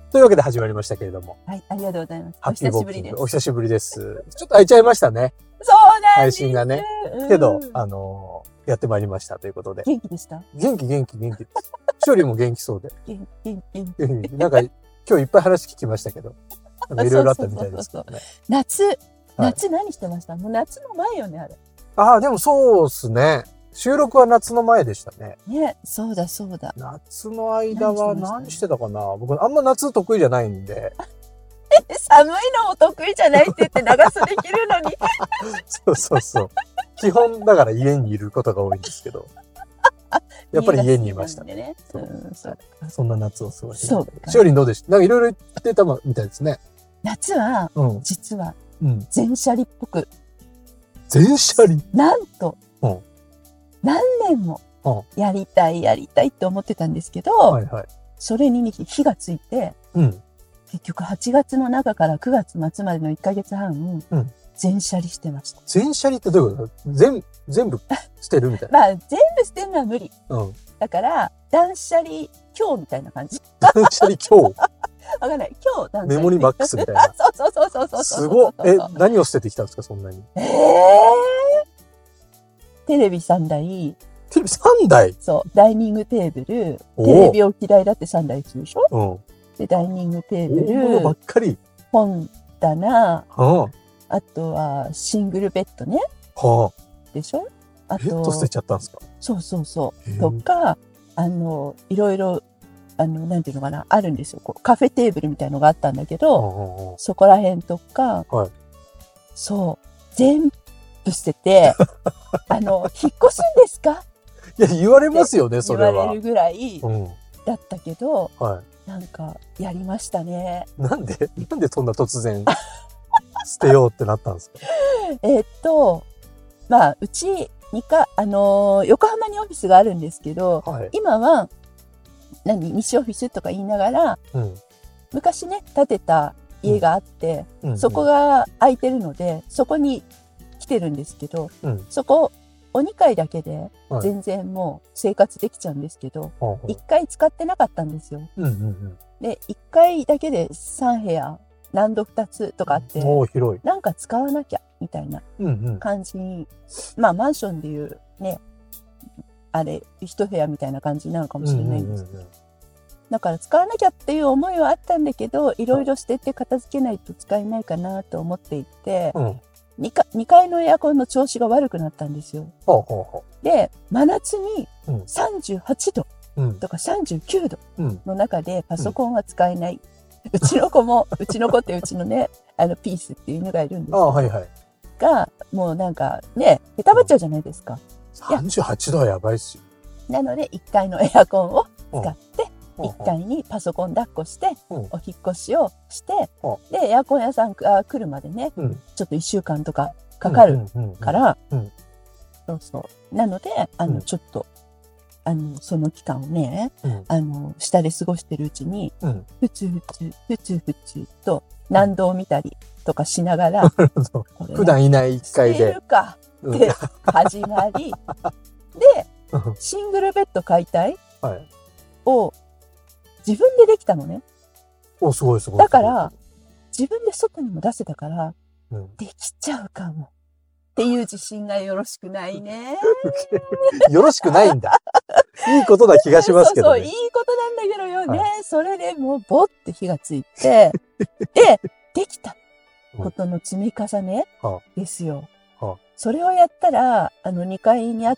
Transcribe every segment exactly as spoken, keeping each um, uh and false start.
というわけで始まりましたけれども。 はい、ありがとうございます。 ハッピーボーキング。おお久しぶりです。ちょっと空いちゃいましたね。 そうなんです。 配信がね。けど、あのー、やってまいりましたということで。 元気でした？ 元気元気元気です。勝利も元気そうで。 元気元気元気。なんか、今日いっぱい話聞きましたけど。なんかいろいろあったみたいですけどね。 夏、夏何してました？もう夏の前よね、あれ。 ああ、でもそうっすね。収録は夏の前でしたね。 ね、そうだそうだ。 夏の間は何してたかな。僕あんま夏得意じゃないんで。 寒いのも得意じゃないって言って長袖着るのに。 そうそうそう。基本だから家にいることが多いんですけど。やっぱり家にいましたね。そう、そう。そんな夏を過ごしてました。しおりんどうでした？なんかいろいろ言ってたみたいですね。 夏は、実は、全車輪っぽく。 全車輪？ なんと、何年もやりたいやりたいって思ってたんですけど、それに火がついて、結局はちがつの中からくがつ末までのいっかげつはん、全車輪してました。 全車輪ってどういうこと？全、全部捨てるみたいな。 まあ、全部捨てるのは無理。だから、断捨離今日みたいな感じ。 断捨離今日わかんない。今日断捨離。 メモリマックスみたいな。 そうそうそうそうそう。 すごい。え、何を捨ててきたんですか、そんなに。 ええー。テレビさんだい。 テレビさんだい？ そう。ダイニングテーブル。テレビ置き台だってさんだいするでしょ？ うん。 で、ダイニングテーブル。 物ばっかり。 本棚。 はあ。あとは、シングルベッドね。 はあ。 でしょ？あと。 ベッド捨てちゃったんですか？ そうそうそう。とか、あの、いろいろ、あの、なんていうのかな、あるんですよ。こうカフェテーブルみたいのがあったんだけど、そこら辺とか、 はい、 そう、全部捨てて、あの、引っ越すんですか？ いや、言われますよね、それは。 言われるぐらいだったけど、 うん、はい、 なんか、やりましたね。 なんでなんでそんな突然、捨てようってなったんですか？ えっと、まあ、うち、にかい、あのー、横浜にオフィスがあるんですけど、はい、今は、何、西オフィスとか言いながら、うん、昔ね、建てた家があって、うん、そこが空いてるので、そこに来てるんですけど、うん、そこ、おにかいだけで全然もう生活できちゃうんですけど、はい、いっかい使ってなかったんですよ。うんうんうん、で、いっかいだけでさんへや、ランドふたつとかあって、なんか使わなきゃ、みたいな感じに、うんうん、まあマンションでいうね、あれ、一部屋みたいな感じなのかもしれないんですけど。だから使わなきゃっていう思いはあったんだけど、いろいろ捨てて片付けないと使えないかなと思っていて、うん、2, かにかいのエアコンの調子が悪くなったんですよ。 ほうほうほうで、真夏にさんじゅうはちどとかさんじゅうきゅうどの中でパソコンは使えない。うん、うちの子も、うちの子ってうちのね、あのピースっていう犬がいるんですけど、 あ、はいはい、 が、もうなんかね、へたばっちゃうじゃないですか。 さんじゅうはちどはやばいっすよ。 なので、いっかいのエアコンを使って、いっかいにパソコン抱っこして、お引っ越しをして、で、エアコン屋さんが来るまでね、ちょっといっしゅうかんとかかかるから、そうそう。なので、あの、ちょっと、あの、その期間をね、あの、下で過ごしてるうちに、ふつふつ、ふつふつと、何度を見たりとかしながら、 普段いないいっかいで。 捨てるかって始まり、で、シングルベッド解体を自分でできたのね。 お、すごいすごい。 だから、自分で外にも出せたから、うん、できちゃうかも。っていう自信がよろしくないね。 よろしくないんだ。いいことな気がしますけどね。 そうそう、いいことなんだけどよね。はい、それでもうボッて火がついて、で、できたことの積み重ねですよ。はあ、それをやったら、あのにかいにあった、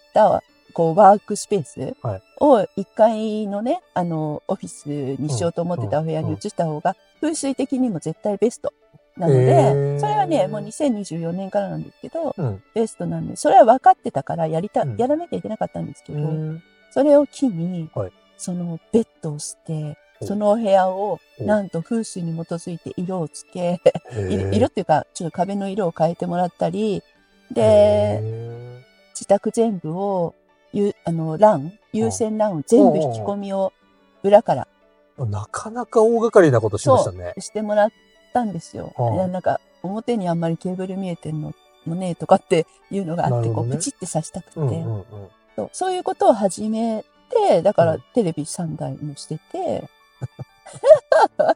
こう、ワークスペースをいっかいのね、あの、オフィスにしようと思ってたお部屋に移した方が、風水的にも絶対ベスト。なので、それはね、もうにせんにじゅうよねんからなんですけど、うん、ベストなんで、それは分かってたからやりた、うん、やらなきゃいけなかったんですけど、それを機に、はい、そのベッドを捨て、そのお部屋を、なんと風水に基づいて色をつけ、色っていうか、ちょっと壁の色を変えてもらったり、で、自宅全部を、ゆあの、ラン、有線ランを全部引き込みを裏から。 なかなか大掛かりなことしましたね。 そう、してもらったんですよ。いや、なんか、表にあんまりケーブル見えてんのもね、とかっていうのがあって、ね、こう、プチって刺したくて、うんうんうんそう。そういうことを始めて、だからテレビさんだいもしてて、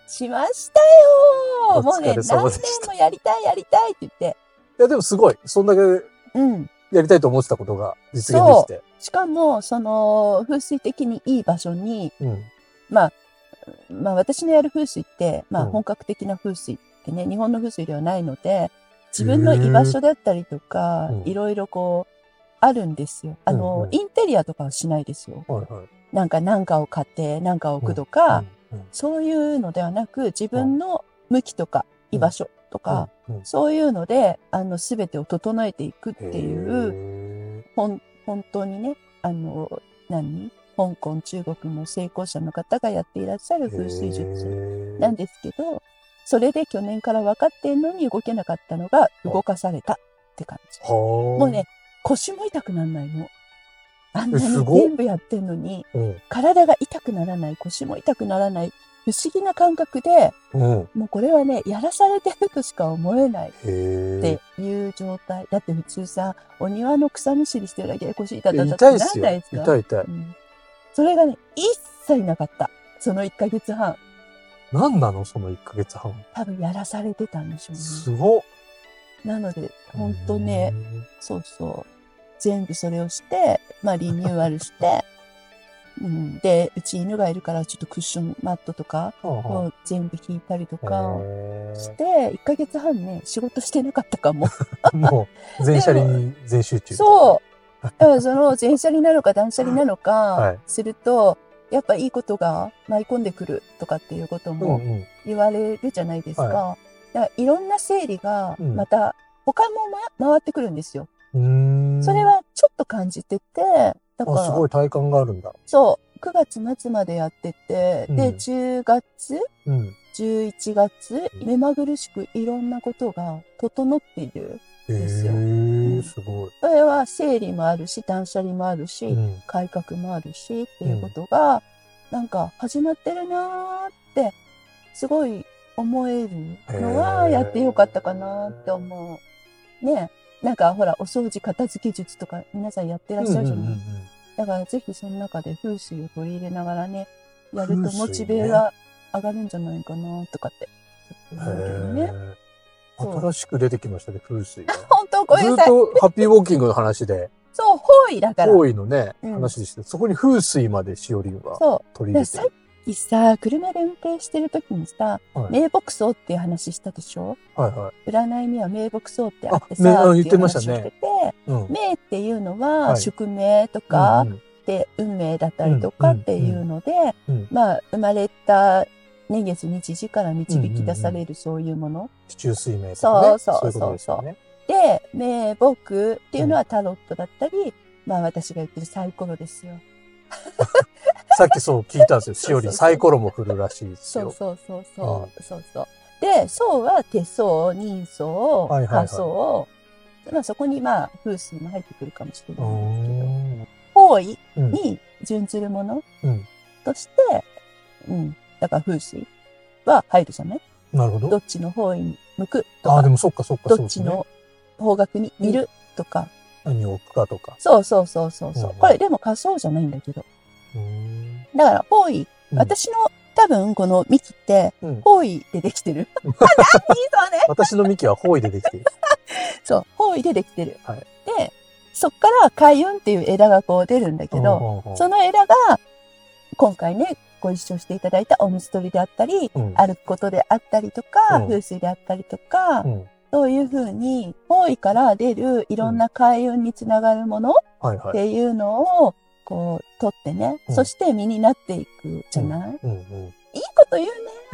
しましたよ。もうね、何年もやりたいやりたいって言って。 いや、でもすごい。そんだけ、うん。やりたいと思ってたことが実現できて。 しかも、その、風水的にいい場所に、うん、まあ、まあ私のやる風水って、まあ本格的な風水ってね、うん、日本の風水ではないので、自分の居場所だったりとか、いろいろこう、あるんですよ。あの、うんうん、インテリアとかはしないですよ。はいはい、なんか何かを買って何かを置くとか、うんうんうん、そういうのではなく、自分の向きとか居場所とか、うんうん、そういうので、あの、すべてを整えていくっていう、ほん、本当にね、あの、何香港、中国の成功者の方がやっていらっしゃる風水術なんですけど、それで去年から分かってんのに動けなかったのが動かされたって感じ。もうね、腰も痛くならないの。あんなに全部やってんのに、体が痛くならない、腰も痛くならない、不思議な感覚で、うん、もうこれはね、やらされてるとしか思えないっていう状態。だって普通さ、お庭の草むしりしてるだけで腰痛たたってなんないですか？ 痛い痛い。 うん、それがね、一切なかった。そのいっかげつはん。 何なのそのいっかげつはん。 多分やらされてたんでしょうね。 すごっ。 なので、ほんとね、そうそう。全部それをして、まあリニューアルして、うん、で、うち犬がいるからちょっとクッションマットとかを全部引いたりとかして、いっかげつはんね、仕事してなかったかも。 もう、全車輪に全集中。 そう。だからその全車輪なのか断捨離なのかすると、はい、やっぱいいことが舞い込んでくるとかっていうことも言われるじゃないですか。うんうん、はい、だからいろんな整理がまた他も、ま、回ってくるんですよ。うーん、それはちょっと感じてて、 だからすごい体感があるんだ。 そう。くがつ末までやってて、うん、で、じゅうがつ、うん、じゅういちがつ、目まぐるしくいろんなことが整っているんですよ。へー、すごい。 それは整理もあるし、断捨離もあるし、うん、改革もあるし、っていうことが、うん、なんか始まってるなーって、すごい思えるのはやってよかったかなって思う。ね。なんかほら、お掃除片付け術とか皆さんやってらっしゃるじゃない。だからぜひその中で風水を取り入れながらね、やるとモチベが上がるんじゃないかなとかって。 ね、新しく出てきましたね、風水が。 本当ごめんなさい。 ずっとハッピーウォーキングの話で。 そう、方位だから。 方位のね、うん、話でして、そこに風水までしおりんが取り入れてる。 さ、車で運転してる時にさ、はい、名木草っていう話したでしょ？はいはい。占いには名木草ってあってさ、 あ、言ってましたね。 名っていうのは、宿命とか、で、運命だったりとかっていうので、まあ、生まれた年月日時から導き出されるそういうもの。 地中水命とかね。 そうそうそうそう。で、名木っていうのはタロットだったり、まあ私が言ってるサイコロですよ。 さっきそう聞いたんですよ。しおりサイコロも振るらしいですよ。 そうそうそうそう。うん、そうそう。で、層は手相、人相、火相、まあそこにまあ風水も入ってくるかもしれないんですけど、方位に準ずるものとして、うん、うん、だから風水は入るじゃない？なるほど。どっちの方位に向くとか、 あ、でもそっかそっか、 どっちの方角にいるとか、 何を置くかとか。 そうそうそうそうそう、うん。これでも仮想じゃないんだけど。だから、方位、うん、私の多分この幹って、方位でできてる。うん、何それ私の幹は方位でできてる。 そう、方位でできてる。はい、で、そっから開運っていう枝がこう出るんだけど、その枝が、今回ね、ご一緒していただいたお水取りであったり、うん、歩くことであったりとか、うん、風水であったりとか、うん、そういうふうに、方位から出るいろんな開運につながるものっていうのを、こう、取ってね、うん、そして身になっていくじゃない、うんうんうん、いいこと言うね。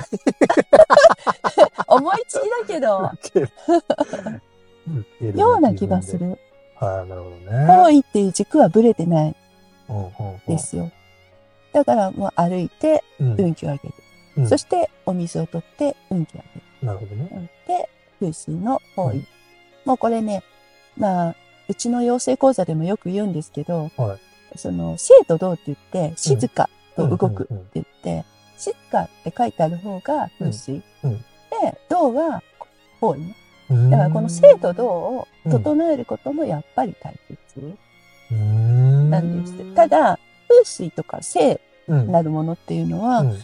思いつきだけど。ような気がする。 はい、なるほどね。 方位っていう軸はブレてないですよ。だからもう歩いて運気を上げる。うん、そしてお水を取って運気を上げる。 なるほどね。 で、風水の方位。うん、もうこれね、まあ、うちの養成講座でもよく言うんですけど、はい、その、静と動って言って、静かと動くって言って、静かって書いてある方が風水。うんうん、で、動は方位ね。だからこの静と動を整えることもやっぱり大切なんです。ただ、風水とか静なるものっていうのは、うん、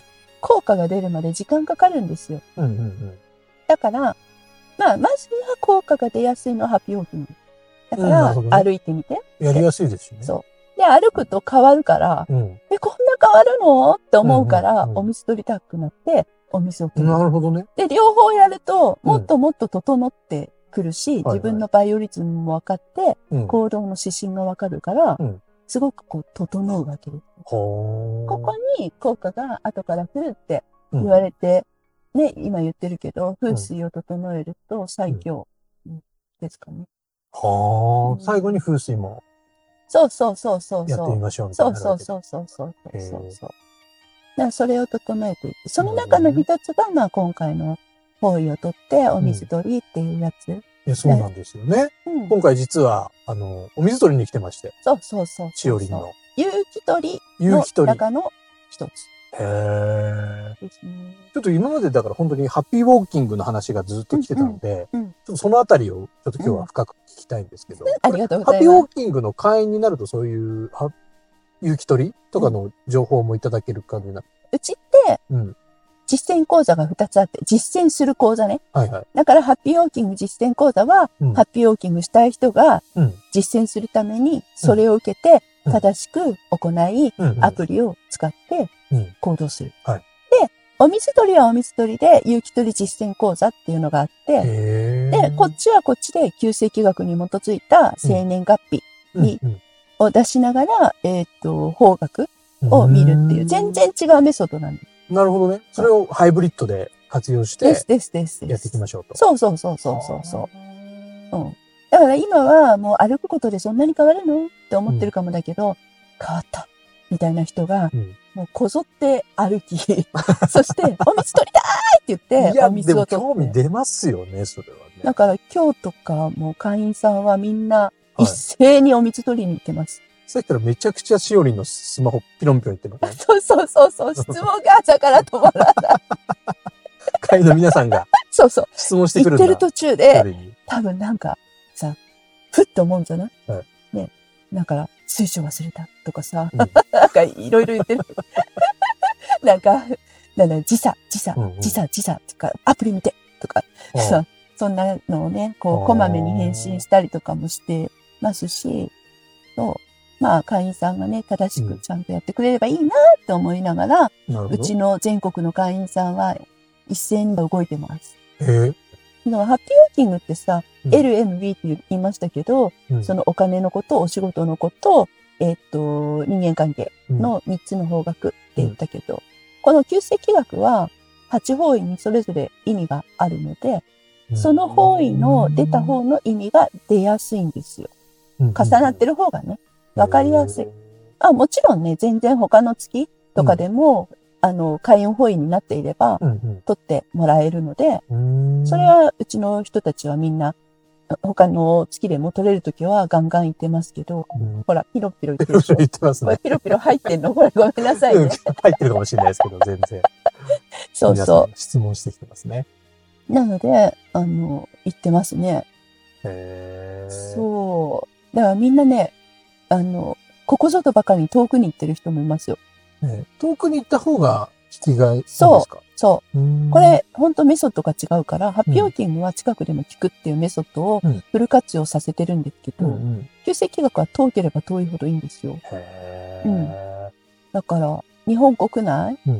効果が出るまで時間かかるんですよ。 うんうんうん、 だから、まあ、まずは効果が出やすいのはハッピーウォーキング。だから、うんね、歩いてみて。 やりやすいですよね。 そう。で、歩くと変わるから、うん、え、こんな変わるのって思うから、うんうんうん、お水取りたくなって、お水を取る。 なるほどね。 で、両方やると、もっともっと整ってくるし、うん、自分のバイオリズムも分かって、はいはい、行動の指針が分かるから、うん、すごくこう、整うわけです。ここに効果が後から来るって言われて、うん、ね、今言ってるけど、風水を整えると最強ですかね。 はあ、うん、最後に風水も。 そうそうそうそう。 やってみましょうみたいな。 そうそうそうそうそうそうそう。だからそれを整えていって、その中の一つが、まあ今回の方位を取ってお水取りっていうやつ。うん、 いやそうなんですよね。うん、今回実は、あの、お水取りに来てまして。 そうそうそうそう。 しおりんの。 有機取りの中の一つ。 へえ。ちょっと今までだから本当にハッピーウォーキングの話がずっと来てたので、うんうんうん、ちょっとそのあたりをちょっと今日は深く聞きたいんですけど、うん、 ありがとうございます。 ハッピーウォーキングの会員になるとそういう有機取りとかの情報もいただける感じになる、 うん、うちって、うん実践講座がふたつあって、実践する講座ね。 はいはい。 だから、ハッピーウォーキング実践講座は、うん、ハッピーウォーキングしたい人が、実践するために、それを受けて、正しく行い、うん、アプリを使って行動する。うんはい、で、お水取りはお水取りで、有機取り実践講座っていうのがあって、で、こっちはこっちで、旧世紀学に基づいた生年月日に、うんうん、を出しながら、えっと、方角を見るっていう、全然違うメソッドなんです。 なるほどね。それをハイブリッドで活用して、 ですですです。 やっていきましょうと。 そうそうそうそうそうそう。うん。だから今はもう歩くことでそんなに変わるのって思ってるかもだけど、うん、変わったみたいな人が、うん、もうこぞって歩き、そして、お水取りたいって言って、お水を取って。いや、でも興味出ますよね、それはね。 だから今日とかもう会員さんはみんな一斉にお水取りに行ってます。はいさっきからめちゃくちゃしおりんのスマホピロンピロン言ってますね。 そうそうそうそう、質問が朝から止まらない。 会員の皆さんが。 そうそう。 質問してくるんだ。 言ってる途中で、多分なんかさ、ふっと思うんじゃない、はい、ね。だから、水晶忘れたとかさ、うん、なんかいろいろ言ってる。なんか、なんだ、時差、時差、時差、時差とか、アプリ見てとか、さ、そんなのをね、こう、こまめに返信したりとかもしてますし、そう。まあ、会員さんがね、正しくちゃんとやってくれればいいなって思いながら、うん、うちの全国の会員さんは一斉に動いてます。 へえ。 だからハッピーウォーキングってさ、うん、エルエムビー って言いましたけど、うん、そのお金のこと、お仕事のこと、えー、っと、人間関係のみっつの方角って言ったけど、うん、この旧世紀学ははち方位にそれぞれ意味があるので、うん、その方位の出た方の意味が出やすいんですよ。重なってる方がね。わかりやすい。あ、もちろんね、全然他の月とかでも、うん、あの、開運方位になっていれば、うんうん、取ってもらえるので、それはうちの人たちはみんな、他の月でも取れるときはガンガン言ってますけど、うん、ほら、ピロピロ言ってるでしょ。 言ってますね。 ピロピロ入ってんのこれごめんなさいね。 入ってるかもしれないですけど、全然。 そうそう。 質問してきてますね。 なので、あの、言ってますね。 へー。 そう。だからみんなね、あの、ここぞとばかりに遠くに行ってる人もいますよ。 ね、遠くに行った方が効きがいいんですか？ そう、そう。これ、ほんとメソッドが違うから、ハッピーウォーキングは近くでも効くっていうメソッドをフル活用させてるんですけど、旧世紀学は遠ければ遠いほどいいんですよ。 へー。うん。だから、日本国内、うん、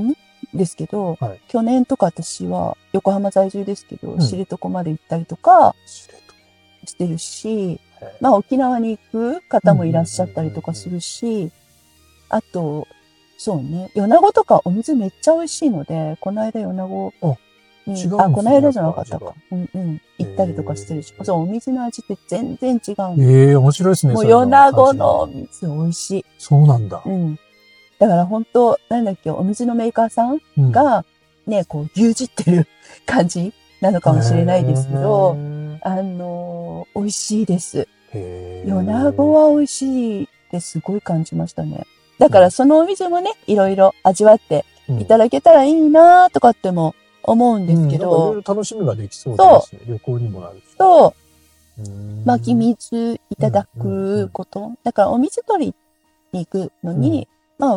んですけど、はい、去年とか私は横浜在住ですけど、うん、知床まで行ったりとかしてるし、まあ沖縄に行く方もいらっしゃったりとかするし、あと、そうね、米子とかお水めっちゃ美味しいので、この間米子に、あ、この間じゃなかったか。うんうん。行ったりとかしてるし、そう、お水の味って全然違う。 ええー、面白いですね。 もう米子のお水美味しい。 そうなんだ。 うん。だから本当なんだっけ、お水のメーカーさんがね、うん、こう牛耳ってる感じなのかもしれないですけど、あのー、美味しいです。米子は美味しいってすごい感じましたね。だからそのお水もね、いろいろ味わっていただけたらいいなとかっても思うんですけど。 うん、いろいろ楽しみができそうですね。旅行にもなるし。 そう。湧き水いただくこと。うんうん、だからお水取りに行くのに、うん、まあ湧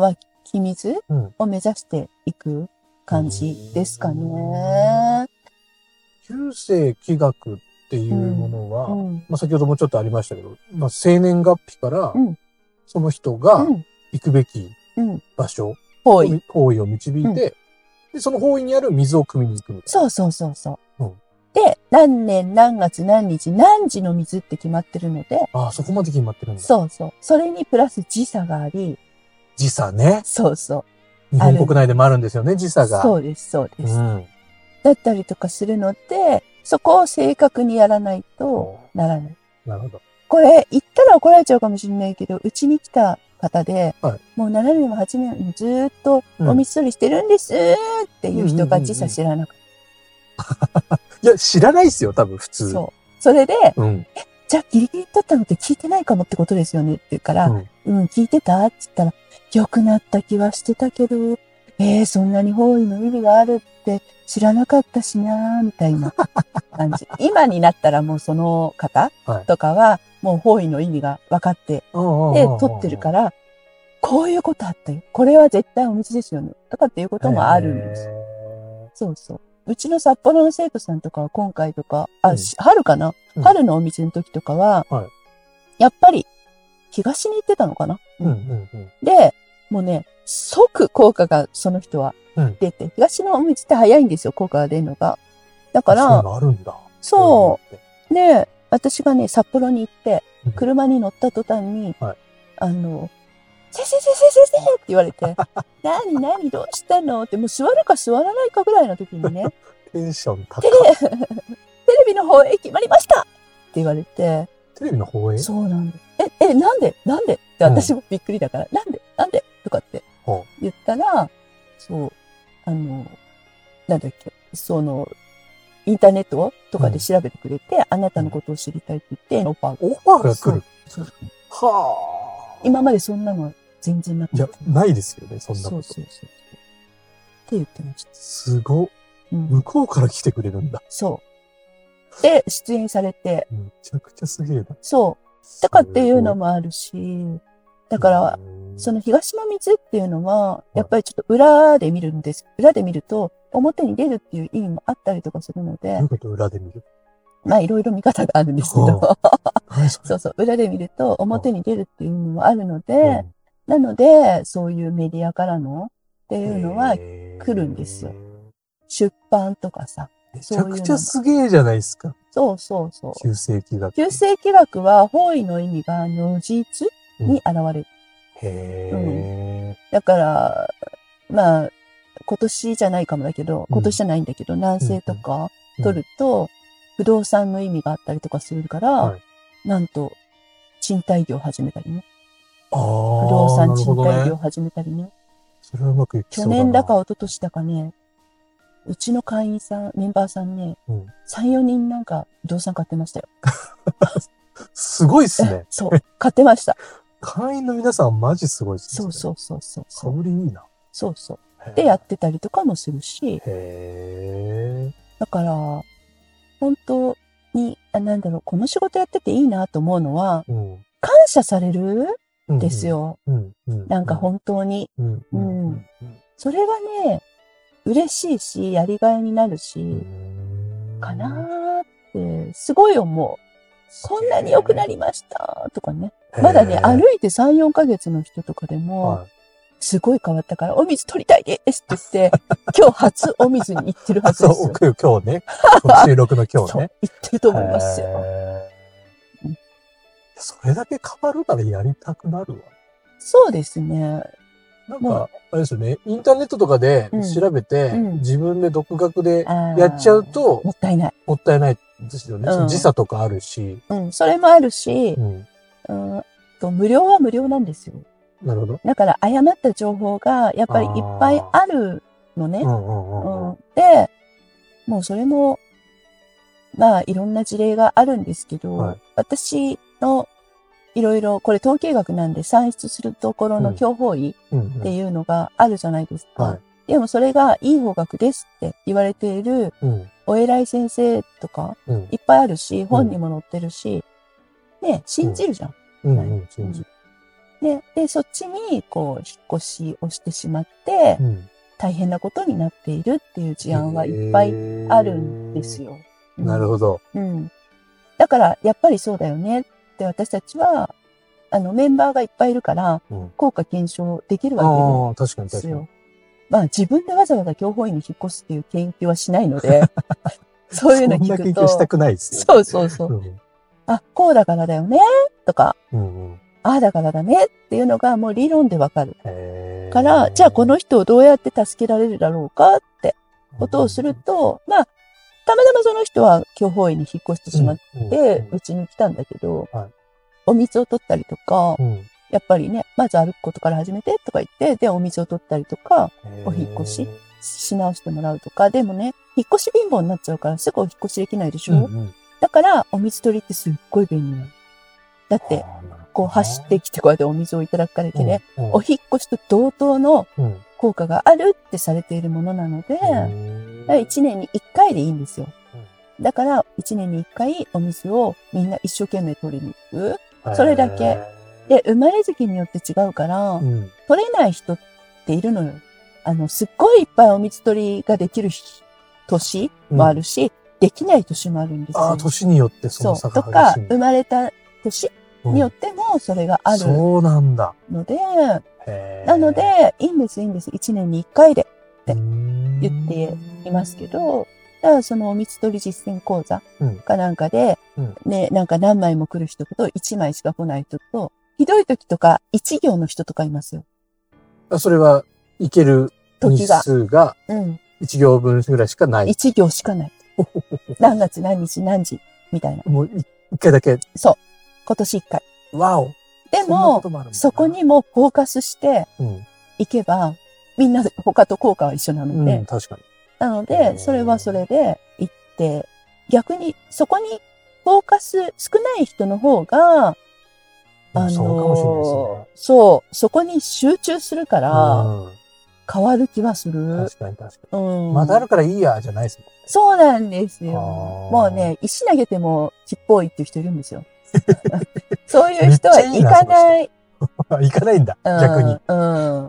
秘密を目指していく感じですかね。 旧世紀学っていうものは、うんうん、まあ先ほどもちょっとありましたけど、まあ生年月日から、その人が行くべき場所、方位、方位を導いて、うん、で、その方位にある水を汲みに行くみたいな。 そうそうそうそう。うん、で、何年何月何日何時の水って決まってるので。 ああ、そこまで決まってるんだ。 そうそう。それにプラス時差があり。 時差ね。 そうそう。 日本国内でもあるんですよね、時差が。 そうです、そうです。うん、だったりとかするので、そこを正確にやらないとならない。 なるほど。 これ、言ったら怒られちゃうかもしれないけど、うちに来た方で、はい、もうななねんもはちねんもずーっとお水取りしてるんですっていう人が時差知らなかった。 いや、知らないっすよ、多分普通。 そう。それで、うん、え、じゃあギリギリだったのって聞いてないかもってことですよねって言うから、うん、うん、聞いてたって言ったら、良くなった気はしてたけど、えー、そんなに方位の意味があるって知らなかったしなー、みたいな感じ。今になったらもうその方とかは、もう方位の意味が分かって、で、取ってるから、こういうことあったよ。これは絶対お水ですよね。とかっていうこともあるんです。そうそう。うちの札幌の生徒さんとかは今回とか、あ、うん、春かな、うん、春のお水の時とかは、はい、やっぱり東に行ってたのかな、うんうんうん、で、もうね、即効果がその人は出て、うん、東のお水って早いんですよ、効果が出るのが。だから、 そういうのあるんだ。 そう。で、私がね、札幌に行って、車に乗った途端に、うんはい、あの、先生先生先生って言われて、何何どうしたのって、もう座るか座らないかぐらいの時にね、 テンション高い。 テレ、テレビの放映決まりましたって言われて、 テレビの放映そうなんだ。え、え、なんでなんでって私もびっくりだから、うん、なんでなんでとかって言ったら、そう、あの、なんだっけ、その、インターネットとかで調べてくれて、うん、あなたのことを知りたいって言って、オファーオファーが来る。 そうそうはあ。今までそんなのは全然なくて。 いや、ないですよね、そんなこと。 そうそうそう。って言ってました。 すごっ。うん、向こうから来てくれるんだ。 そう。で、出演されて。 めちゃくちゃすげえな。 そう。とかっていうのもあるし、だから、その東の水っていうのは、やっぱりちょっと裏で見るんです。裏で見ると、表に出るっていう意味もあったりとかするので。 どういうこと裏で見る？ まあいろいろ見方があるんですけど。そうそう。裏で見ると表に出るっていう意味もあるので、なので、そういうメディアからのっていうのは来るんですよ。出版とかさ。 めちゃくちゃすげえじゃないですか。 そうそうそう。 旧世紀学。 旧世紀学は方位の意味が如実に現れる。 うん、へー、 うん。だから、まあ、今年じゃないかもだけど、今年じゃないんだけど、南西とか取ると、不動産の意味があったりとかするから、はい、なんと、賃貸業を始めたりね。 ああ。不動産賃貸業を始めたりね。 それはうまくいきそうだな。 去年だか一昨年だかね、うちの会員さん、メンバーさんね、うん、さん、よにんなんか不動産買ってましたよ。 すごいっすね。 そう、買ってました。 会員の皆さんマジすごいっすね。 そうそうそうそう。 かぶりいいな。 そうそう。で、やってたりとかもするし。 へだから、本当に、あ、なんだろう、この仕事やってていいなと思うのは、うん、感謝されるんですよ。うんうん、なんか本当に。うんうん、それはね、嬉しいし、やりがいになるし、かなーって、すごい思う。こんなに良くなりましたとかね。まだね、歩いてさん、よんかげつの人とかでも、すごい変わったから、お水取りたいですって言って、今日初お水に行ってるはずですよ。 そう、今日ね。収録の今日ね。 行ってると思いますよ。 それだけ変わるならやりたくなるわ。 そうですね。 なんか、あれですよね、インターネットとかで調べて、うんうん、自分で独学でやっちゃうと、 もったいない。 もったいないですよね。うん、時差とかあるし。 うん、それもあるし、うん、うんと無料は無料なんですよ。 なるほど。 だから誤った情報がやっぱりいっぱいあるのね。で、もうそれも、まあいろんな事例があるんですけど、はい、私のいろいろ、これ統計学なんで算出するところの強法位っていうのがあるじゃないですか。うんうんはい、でもそれがいい方角ですって言われている、お偉い先生とかいっぱいあるし、うん、本にも載ってるし、ね、信じるじゃん。 うんうん、信じる。 ね、で、そっちに、こう、引っ越しをしてしまって、うん、大変なことになっているっていう事案はいっぱいあるんですよ。 うん、なるほど。 うん。だから、やっぱりそうだよねって私たちは、あの、メンバーがいっぱいいるから、うん、効果検証できるわけですよ。 ああ、確かに確かに。 まあ、自分でわざわざ教法院に引っ越すっていう研究はしないので、そういうの聞くと。そんな研究したくないですよ、ね。 そうそうそう。うん、あ、こうだからだよね、とか、うんうん、ああだからだねっていうのがもう理論でわかる。から、じゃあこの人をどうやって助けられるだろうかってことをすると、うん、まあ、たまたまその人は教法院に引っ越してしまって、うち、んうん、に来たんだけど、はい、お水を取ったりとか、うん、やっぱりね、まず歩くことから始めてとか言って、で、お水を取ったりとか、お引っ越しし直してもらうとか、でもね、引っ越し貧乏になっちゃうからすぐお引っ越しできないでしょ、うんうん、だから、お水取りってすっごい便利なの。だって、こう走ってきてこうやってお水をいただくからだけで、うんうん、お引っ越しと同等の効果があるってされているものなので、うん、いちねんにいっかいでいいんですよ。だから、いちねんにいっかいお水をみんな一生懸命取りに行く。それだけ。で、生まれ時期によって違うから、うん、取れない人っているのよ。あの、すっごいいっぱいお水取りができる年もあるし、うん、できない年もあるんですよ。 ああ、年によってその差が激しい。 そう。とか、生まれた年によってもそれがある。 そうなんだ。 ので、なので、いいんです、いいんです。いちねんにいっかいでって言っていますけど、だからそのお水取り実践講座かなんかで、うん、ね、なんか何枚も来る人といちまいしか来ない人と、ひどい時とかいち行の人とかいますよ。 あ、それは、いける日数がいち行分ぐらいしかない。 いち行しかない。何月何日何時みたいな。 もういっかいだけ。 そう。今年いっかい。 わお。 でも、そこにもフォーカスしていけば、うん、みんな他と効果は一緒なので。 うん、確かに。 なので、それはそれで行って、逆にそこにフォーカス少ない人の方が、 あのー、そうかもしれないですね。 そう、そこに集中するから、うん、変わる気はする。 確かに確かに。うん、まだあるからいいや、じゃないですもんね。 そうなんですよ。もうね、石投げてもちっぽいっていう人いるんですよ。そういう人は行かない。 行かないんだ、うん、逆に。 うん。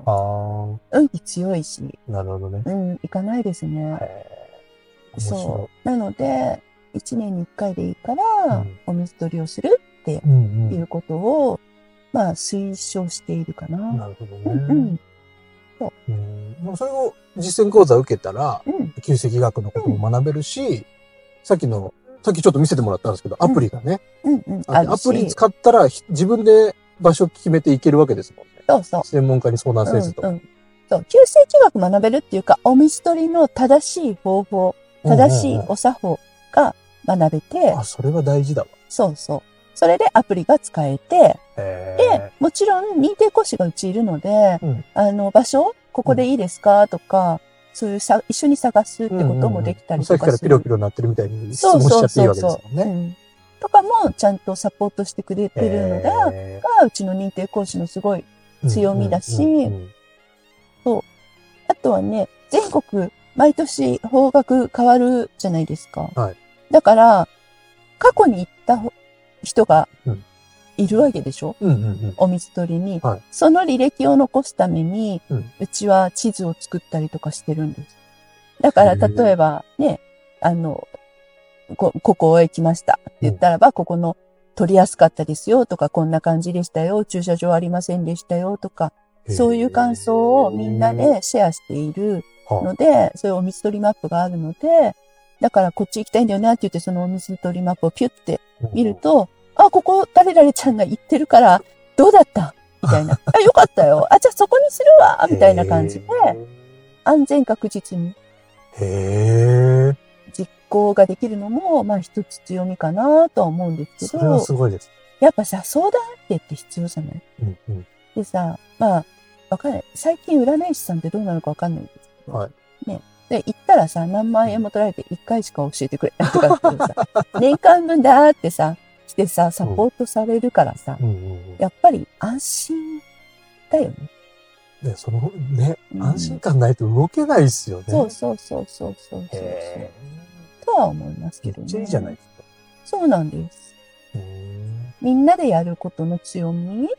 あ運気強いし。 なるほどね。 うん、行かないですね。そう。なので、いちねんにいっかいでいいから、うん、お水取りをするっていうことを、うんうん、まあ、推奨しているかな。 なるほどね。うん。そう。うん、それを実践講座を受けたら、うん、旧石学のことも学べるし、うん、さっきの、さっきちょっと見せてもらったんですけど、アプリがね。 うんうん、 アプリ使ったら自分で場所決めていけるわけですもんね。 そうそう。 専門家に相談せずと。 うんうん、そう。旧世紀学学べるっていうか、お水取りの正しい方法、正しいお作法が学べて、うんうんうん。 あ、それは大事だわ。 そうそう。それでアプリが使えて、で、もちろん認定講師がうちいるので、うん、あの、場所ここでいいですか、うん、とか、そういうさ、一緒に探すってこともできたりとかする。 さっきからピロピロなってるみたいに質問しちゃっていいわけですもんね。そうそうそうそう、うん。 とかもちゃんとサポートしてくれてるのが、がうちの認定講師のすごい強みだし、そう。あとはね、全国毎年方角変わるじゃないですか。はい、だから、過去に行った人がいるわけでしょ、うんうんうん、お水取りに、はい。その履歴を残すために、うん、うちは地図を作ったりとかしてるんです。だから、例えばね、あの、こ、ここへ来ましたって言ったらば、うん、ここの取りやすかったですよとか、こんな感じでしたよ、駐車場ありませんでしたよとか、そういう感想をみんなでシェアしているので、そういうお水取りマップがあるので、だからこっち行きたいんだよなって言って、そのお水取りマップをピュって見ると、うん、あ、ここ誰々ちゃんが行ってるから、どうだったみたいな。あ、よかったよ。あ、じゃあそこにするわみたいな感じで、安全確実に。 へー。 実行ができるのも、まあ一つ強みかなとは思うんですけど。 それはすごいです。 やっぱさ、相談ってって必要じゃない、うんうん、でさ、まあ、わかんない。最近占い師さんってどうなのかわかんないんですけど。はい。ね。で、行ったらさ、何万円も取られていっかいしか教えてくれないとかってさ、年間分だーってさ、来てさ、サポートされるからさ、うんうんうんうん、やっぱり安心だよね。 ね、そのね、うん、安心感ないと動けないですよね。 そうそうそうそうそうそう。とは思いますけどね。 めっちゃいいじゃないですか。 そうなんです。みんなでやることの強み、うん、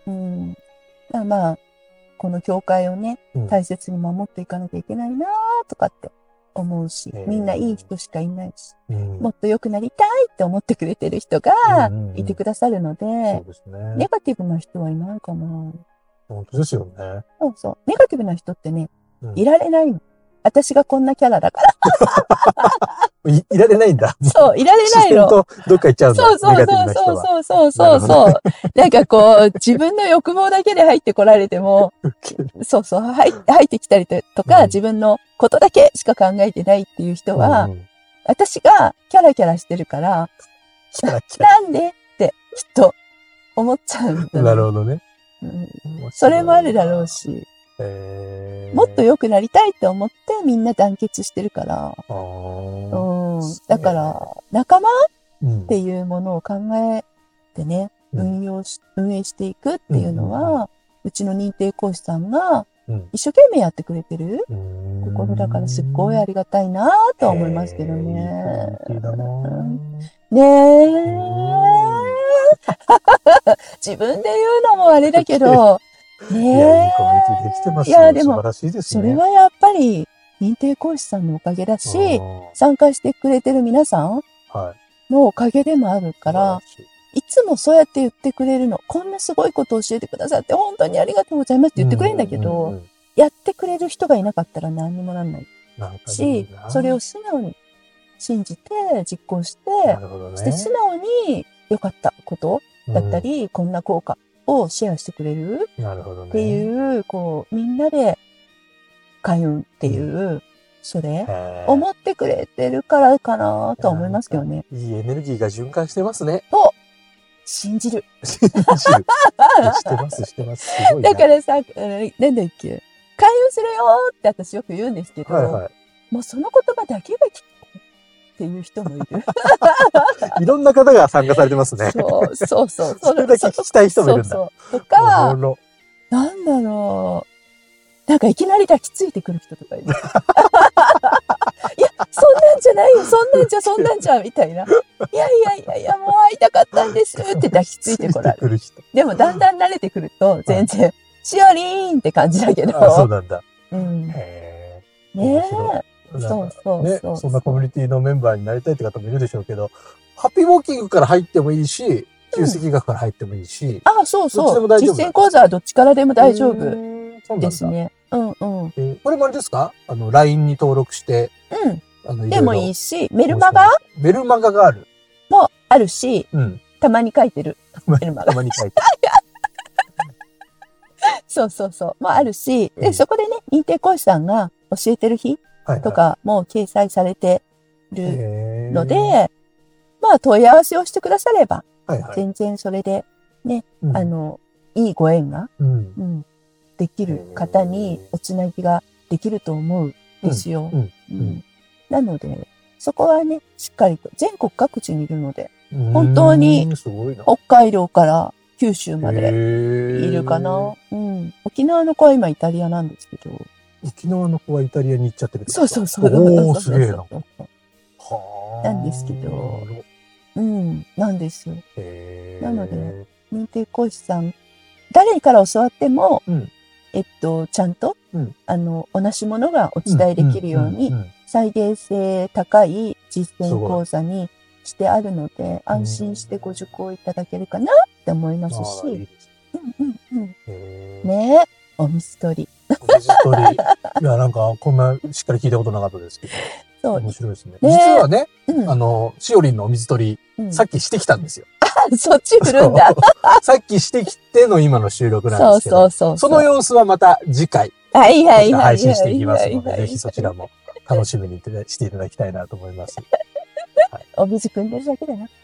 うん。まあ、この教会をね、うん、大切に守っていかなきゃいけないなとかって思うし、みんないい人しかいないし、うん、もっと良くなりたいって思ってくれてる人がいてくださるので、うんうんうん、そうですね、ネガティブな人はいないかな。 本当ですよね。 そうそう。ネガティブな人ってね、うん、いられないの。私がこんなキャラだから。 い, いられないんだ。 そう、いられないの。 とどっか行っちゃうんだ。 そうそうそうそうそうそうそう。なんかこう、自分の欲望だけで入ってこられても、そうそう、入, 入ってきたりとか、うん、自分のことだけしか考えてないっていう人は、うん、私がキャラキャラしてるから、キャラキャラなんでってきっと思っちゃうんだ、ね。 なるほどね、 うん。それもあるだろうし。もっと良くなりたいって思ってみんな団結してるから。うん、だから、仲間っていうものを考えてね、うん、運用し、運営していくっていうのは、うんうんうん、うちの認定講師さんが一生懸命やってくれてる、うん、ところだからすっごいありがたいなとは思いますけどね。 いいだな、うん、 ねえ。自分で言うのもあれだけど、ねえ。いや、 いいコミュニティできてますよ。いや、でも、素晴らしいですね。 それはやっぱり、認定講師さんのおかげだし、参加してくれてる皆さんのおかげでもあるから、はい、いつもそうやって言ってくれるの。こんなすごいことを教えてくださって本当にありがとうございますって言ってくれるんだけど、うんうんうん、やってくれる人がいなかったら何にもなんないし、それを素直に信じて実行して、ね、して素直に良かったことだったり、うん、こんな効果をシェアしてくれるっていう、ね、こう、みんなで開運っていう、うん、それ、思ってくれてるからかなとは思いますけどね。 いいエネルギーが循環してますね。 と、信じる。 信じる。してます、してます。すごいな。 だからさ、なんだっけ、開運するよって私よく言うんですけど、はいはい、もうその言葉だけが聞くっていう人もいる。 いろんな方が参加されてますね。 そう、そうそう。 それだけ聞きたい人もいるんだ。そうそうとか、なんだろう。なんかいきなり抱きついてくる人とかいる。いや、そんなんじゃないよ、そんなんじゃ、そんなんじゃ、みたいな。いやいやいやいや、もう会いたかったんですって抱きついてこられる。でもだんだん慣れてくると、全然、はい、しおりーんって感じだけど。 あ、そうなんだ。 うん。へー。ねえ。そうそうね、そんなコミュニティのメンバーになりたいって方もいるでしょうけど、ハッピーウォーキングから入ってもいいし、旧石学から入ってもいいし。 ああ、そうそう。実践講座はどっちからでも大丈夫。ですね。うんうん。 えー、これもあれですか？あの、ライン に登録して。 うん。あの、でもいいし、メルマガメルマガがある。 もあるし、うん、たまに書いてる。メルマガ。 たまに書いてる。 そうそうそう。もあるし、で、そこでね、認定講師さんが教えてる日とかも掲載されてるので、はいはい、まあ問い合わせをしてくだされば、はいはい、全然それでね、うん、あの、いいご縁が、うんうん、できる方におつなぎができると思うんですよ。うんうんうん、なので、そこはね、しっかりと全国各地にいるので、本当に北海道から九州までいるかな。うん、沖縄の子は今イタリアなんですけど。 沖縄の子はイタリアに行っちゃってる。 そうそうそう。 おー、すげえな。はあ。なんですけど、うん、なんですよ。なので、認定講師さん、誰から教わっても、うん、えっと、ちゃんと、うん、あの、同じものがお伝えできるように、再現性高い実践講座にしてあるので、安心してご受講いただけるかなって思いますし、いいですうんうんうん、ねえ、お水取り。 お水取り。いや、なんか、こんなしっかり聞いたことなかったですけど。そう。面白いですね。ね実はね、うん、あの、しおりんのお水取り、うん、さっきしてきたんですよ。 あ、そっち振るんだ。 さっきしてきての今の収録なんですけど、そうそうそうそうその様子はまた次回、 はいはいはい、 配信していきますので、ぜひそちらも楽しみにしていただきたいなと思います。 はい、お水汲んでるだけだな。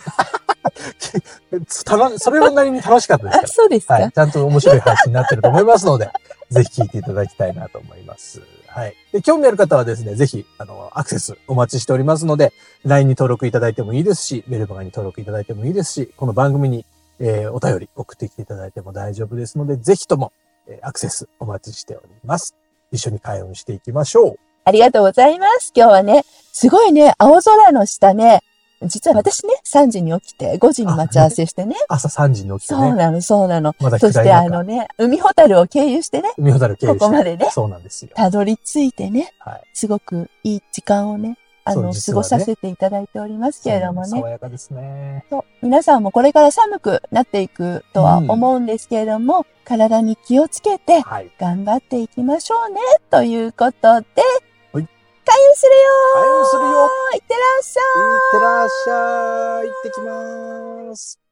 たま、それはなりに楽しかったですから。 あ、そうですか、 はい。ちゃんと面白い配信になってると思いますので、ぜひ聞いていただきたいなと思います。はい。で、興味ある方はですね、ぜひ、あの、アクセスお待ちしておりますので、ライン に登録いただいてもいいですし、メルマガに登録いただいてもいいですし、この番組に、えー、お便り送ってきていただいても大丈夫ですので、ぜひとも、えー、アクセスお待ちしております。一緒に開運していきましょう。 ありがとうございます。今日はね、すごいね、青空の下ね、 実は私ね、さんじに起きて、ごじに待ち合わせしてね。 朝さんじに起きてね。 そうなの、そうなの。ま、そしてあのね、海ほたるを経由してね。 海ほたる経由して。 ここまでね。 そうなんですよ。 たどり着いてね。はい。すごくいい時間をね、あの、過ごさせていただいておりますけれどもね。 爽やかですね。 そう。皆さんもこれから寒くなっていくとは思うんですけれども、うん、体に気をつけて、頑張っていきましょうね。ということで、はい、開運するよー。 開運するよ。 いってらっしゃい。 いってらっしゃい。行ってきます。